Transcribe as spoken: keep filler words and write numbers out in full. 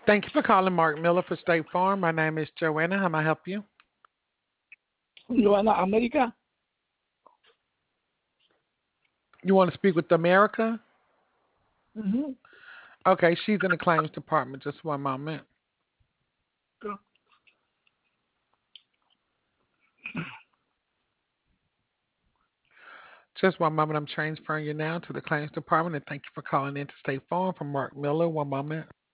Thank you for calling Mark Miller for State Farm. My name is Joanna. How may I help you? Joanna, America. You want to speak with America? Mm-hmm. Okay, she's in the claims department. Just one moment. Just one moment. I'm transferring you now to the claims department, and thank you for calling in to State Farm from Mark Miller. One moment.